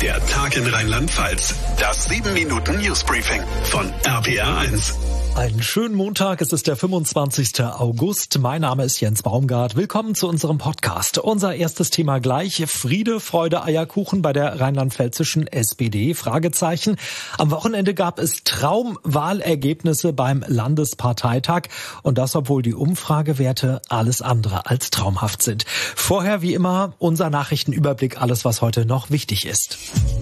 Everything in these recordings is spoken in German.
Der Tag in Rheinland-Pfalz. Das 7-Minuten-Newsbriefing von RPR1. Einen schönen Montag, es ist der 25. August. Mein Name ist Jens Baumgart. Willkommen zu unserem Podcast. Unser erstes Thema gleich: Friede, Freude, Eierkuchen bei der rheinland-pfälzischen SPD? Fragezeichen. Am Wochenende gab es Traumwahlergebnisse beim Landesparteitag. Und das, obwohl die Umfragewerte alles andere als traumhaft sind. Vorher, wie immer, unser Nachrichtenüberblick, alles, was heute noch wichtig ist.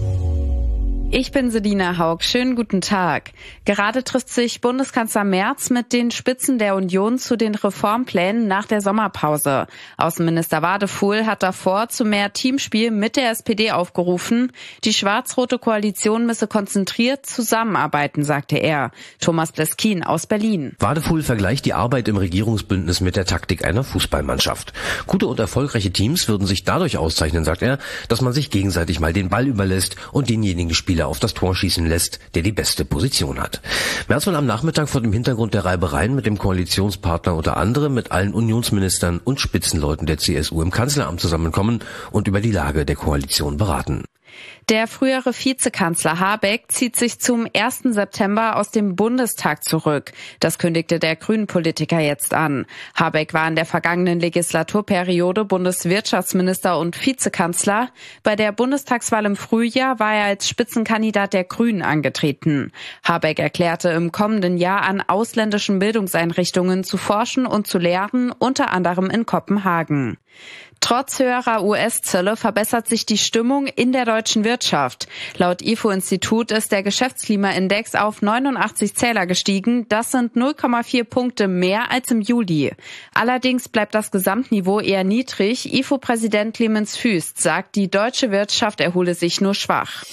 Ich bin Selina Haug. Schönen guten Tag. Gerade trifft sich Bundeskanzler Merz mit den Spitzen der Union zu den Reformplänen nach der Sommerpause. Außenminister Wadefuhl hat davor zu mehr Teamspiel mit der SPD aufgerufen. Die schwarz-rote Koalition müsse konzentriert zusammenarbeiten, sagte er. Thomas Bleskin aus Berlin. Wadefuhl vergleicht die Arbeit im Regierungsbündnis mit der Taktik einer Fußballmannschaft. Gute und erfolgreiche Teams würden sich dadurch auszeichnen, sagt er, dass man sich gegenseitig mal den Ball überlässt und denjenigen Spieler auf das Tor schießen lässt, der die beste Position hat. Merz will am Nachmittag vor dem Hintergrund der Reibereien mit dem Koalitionspartner unter anderem mit allen Unionsministern und Spitzenleuten der CSU im Kanzleramt zusammenkommen und über die Lage der Koalition beraten. Der frühere Vizekanzler Habeck zieht sich zum 1. September aus dem Bundestag zurück. Das kündigte der Grünen-Politiker jetzt an. Habeck war in der vergangenen Legislaturperiode Bundeswirtschaftsminister und Vizekanzler. Bei der Bundestagswahl im Frühjahr war er als Spitzenkandidat der Grünen angetreten. Habeck erklärte, im kommenden Jahr an ausländischen Bildungseinrichtungen zu forschen und zu lehren, unter anderem in Kopenhagen. Trotz höherer US-Zölle verbessert sich die Stimmung in der deutschen Wirtschaft. Laut IFO-Institut ist der Geschäftsklimaindex auf 89 Zähler gestiegen. Das sind 0,4 Punkte mehr als im Juli. Allerdings bleibt das Gesamtniveau eher niedrig. IFO-Präsident Clemens Fuest sagt, die deutsche Wirtschaft erhole sich nur schwach.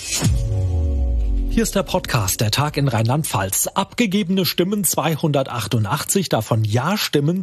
Hier ist der Podcast, der Tag in Rheinland-Pfalz. Abgegebene Stimmen 288, davon Ja-Stimmen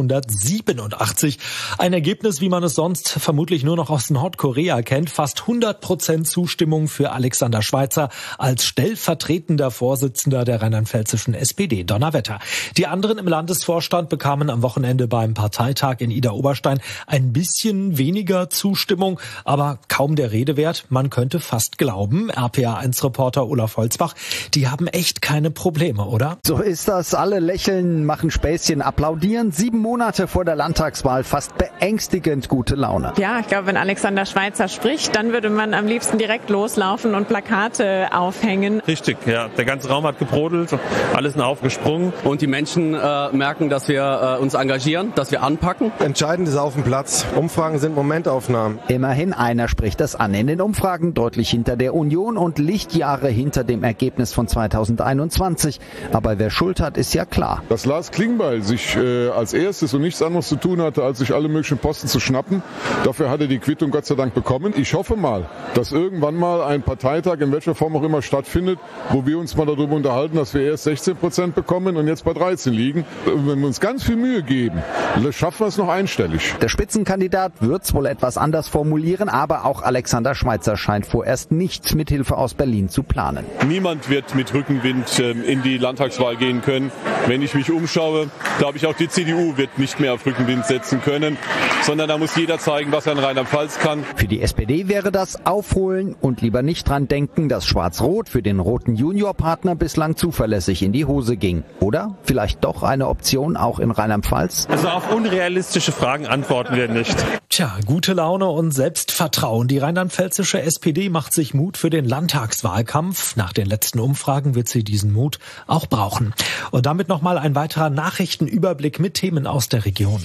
287. Ein Ergebnis, wie man es sonst vermutlich nur noch aus Nordkorea kennt. Fast 100% Zustimmung für Alexander Schweitzer als stellvertretender Vorsitzender der rheinland-pfälzischen SPD. Donnerwetter. Die anderen im Landesvorstand bekamen am Wochenende beim Parteitag in Idar-Oberstein ein bisschen weniger Zustimmung, aber kaum der Rede wert. Man könnte fast glauben, RPA1-Reporter Olaf Holzbach, die haben echt keine Probleme, oder? So ist das. Alle lächeln, machen Späßchen, applaudieren. 7 Monate vor der Landtagswahl, fast beängstigend gute Laune. Ja, ich glaube, wenn Alexander Schweitzer spricht, dann würde man am liebsten direkt loslaufen und Plakate aufhängen. Richtig, ja. Der ganze Raum hat gebrodelt, alle sind aufgesprungen. Und die Menschen merken, dass wir uns engagieren, dass wir anpacken. Entscheidend ist auf dem Platz. Umfragen sind Momentaufnahmen. Immerhin einer spricht das an. In den Umfragen deutlich hinter der Union und Lichtjahre hinter dem Ergebnis von 2021. Aber wer Schuld hat, ist ja klar. Dass Lars Klingbeil sich als erstes und nichts anderes zu tun hatte, als sich alle möglichen Posten zu schnappen, dafür hat er die Quittung Gott sei Dank bekommen. Ich hoffe mal, dass irgendwann mal ein Parteitag, in welcher Form auch immer stattfindet, wo wir uns mal darüber unterhalten, dass wir erst 16% bekommen und jetzt bei 13 liegen. Wenn wir uns ganz viel Mühe geben, schaffen wir es noch einstellig. Der Spitzenkandidat wird es wohl etwas anders formulieren, aber auch Alexander Schweitzer scheint vorerst nichts mit Hilfe aus Berlin zu planen. Niemand wird mit Rückenwind in die Landtagswahl gehen können. Wenn ich mich umschaue, glaube ich, auch die CDU wird nicht mehr auf Rückenwind setzen können, sondern da muss jeder zeigen, was er in Rheinland-Pfalz kann. Für die SPD wäre das Aufholen und lieber nicht dran denken, dass Schwarz-Rot für den roten Juniorpartner bislang zuverlässig in die Hose ging. Oder vielleicht doch eine Option auch in Rheinland-Pfalz? Also auf unrealistische Fragen antworten wir nicht. Tja, gute Laune und Selbstvertrauen. Die rheinland-pfälzische SPD macht sich Mut für den Landtagswahlkampf. Nach den letzten Umfragen wird sie diesen Mut auch brauchen. Und damit nochmal ein weiterer Nachrichtenüberblick mit Themen aus der Region.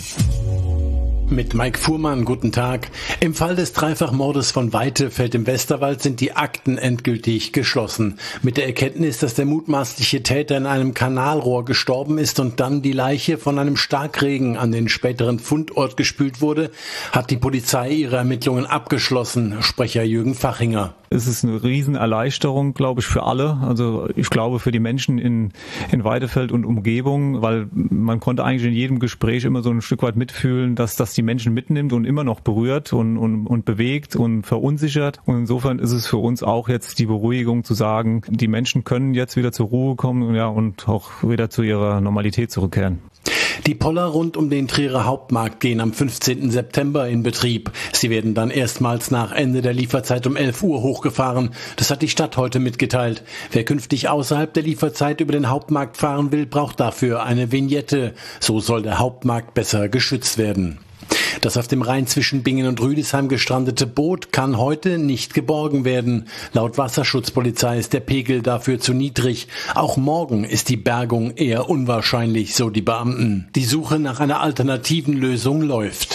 Mit Mike Fuhrmann, guten Tag. Im Fall des Dreifachmordes von Weitefeld im Westerwald sind die Akten endgültig geschlossen. Mit der Erkenntnis, dass der mutmaßliche Täter in einem Kanalrohr gestorben ist und dann die Leiche von einem Starkregen an den späteren Fundort gespült wurde, hat die Polizei ihre Ermittlungen abgeschlossen, Sprecher Jürgen Fachinger. Es ist eine Riesenerleichterung, glaube ich, für alle. Also ich glaube für die Menschen in Weidefeld und Umgebung, weil man konnte eigentlich in jedem Gespräch immer so ein Stück weit mitfühlen, dass das die Menschen mitnimmt und immer noch berührt und bewegt und verunsichert. Und insofern ist es für uns auch jetzt die Beruhigung zu sagen, die Menschen können jetzt wieder zur Ruhe kommen, ja, und auch wieder zu ihrer Normalität zurückkehren. Die Poller rund um den Trierer Hauptmarkt gehen am 15. September in Betrieb. Sie werden dann erstmals nach Ende der Lieferzeit um 11 Uhr hochgefahren. Das hat die Stadt heute mitgeteilt. Wer künftig außerhalb der Lieferzeit über den Hauptmarkt fahren will, braucht dafür eine Vignette. So soll der Hauptmarkt besser geschützt werden. Das auf dem Rhein zwischen Bingen und Rüdesheim gestrandete Boot kann heute nicht geborgen werden. Laut Wasserschutzpolizei ist der Pegel dafür zu niedrig. Auch morgen ist die Bergung eher unwahrscheinlich, so die Beamten. Die Suche nach einer alternativen Lösung läuft.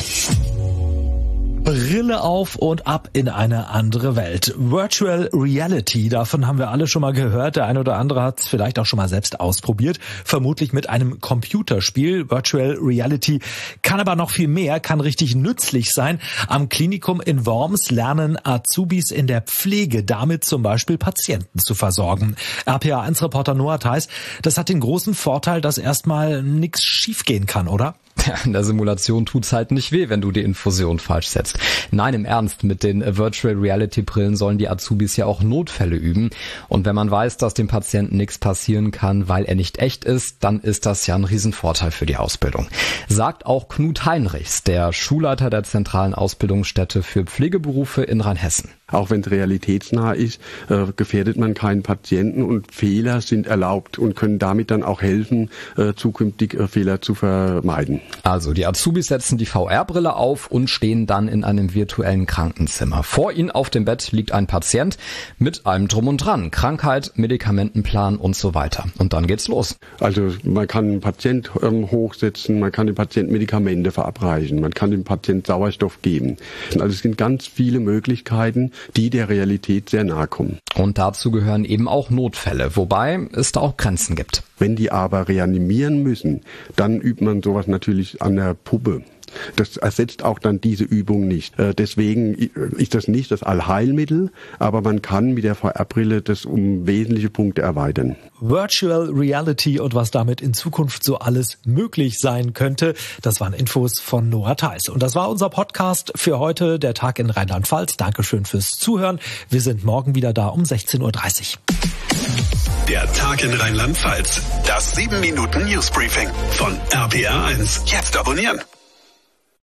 Brille auf und ab in eine andere Welt. Virtual Reality, davon haben wir alle schon mal gehört. Der eine oder andere hat es vielleicht auch schon mal selbst ausprobiert. Vermutlich mit einem Computerspiel. Virtual Reality kann aber noch viel mehr, kann richtig nützlich sein. Am Klinikum in Worms lernen Azubis in der Pflege damit zum Beispiel Patienten zu versorgen. RPA1-Reporter Noah Theis, das hat den großen Vorteil, dass erstmal nichts schiefgehen kann, oder? Ja, in der Simulation tut's halt nicht weh, wenn du die Infusion falsch setzt. Nein, im Ernst, mit den Virtual Reality Brillen sollen die Azubis ja auch Notfälle üben. Und wenn man weiß, dass dem Patienten nichts passieren kann, weil er nicht echt ist, dann ist das ja ein Riesenvorteil für die Ausbildung. Sagt auch Knut Heinrichs, der Schulleiter der zentralen Ausbildungsstätte für Pflegeberufe in Rheinhessen. Auch wenn es realitätsnah ist, gefährdet man keinen Patienten und Fehler sind erlaubt und können damit dann auch helfen, zukünftig Fehler zu vermeiden. Also die Azubis setzen die VR-Brille auf und stehen dann in einem virtuellen Krankenzimmer. Vor ihnen auf dem Bett liegt ein Patient mit allem Drum und Dran. Krankheit, Medikamentenplan und so weiter. Und dann geht's los. Also man kann den Patient hochsetzen, man kann dem Patient Medikamente verabreichen, man kann dem Patient Sauerstoff geben. Also es sind ganz viele Möglichkeiten, die der Realität sehr nahe kommen. Und dazu gehören eben auch Notfälle, wobei es da auch Grenzen gibt. Wenn die aber reanimieren müssen, dann übt man sowas natürlich an der Puppe. Das ersetzt auch dann diese Übung nicht. Deswegen ist das nicht das Allheilmittel, aber man kann mit der VR-Brille das um wesentliche Punkte erweitern. Virtual Reality und was damit in Zukunft so alles möglich sein könnte, das waren Infos von Noah Theis. Und das war unser Podcast für heute, der Tag in Rheinland-Pfalz. Dankeschön fürs Zuhören. Wir sind morgen wieder da um 16:30 Uhr. Der Tag in Rheinland-Pfalz. Das 7-Minuten-Newsbriefing von RPA1. Jetzt abonnieren.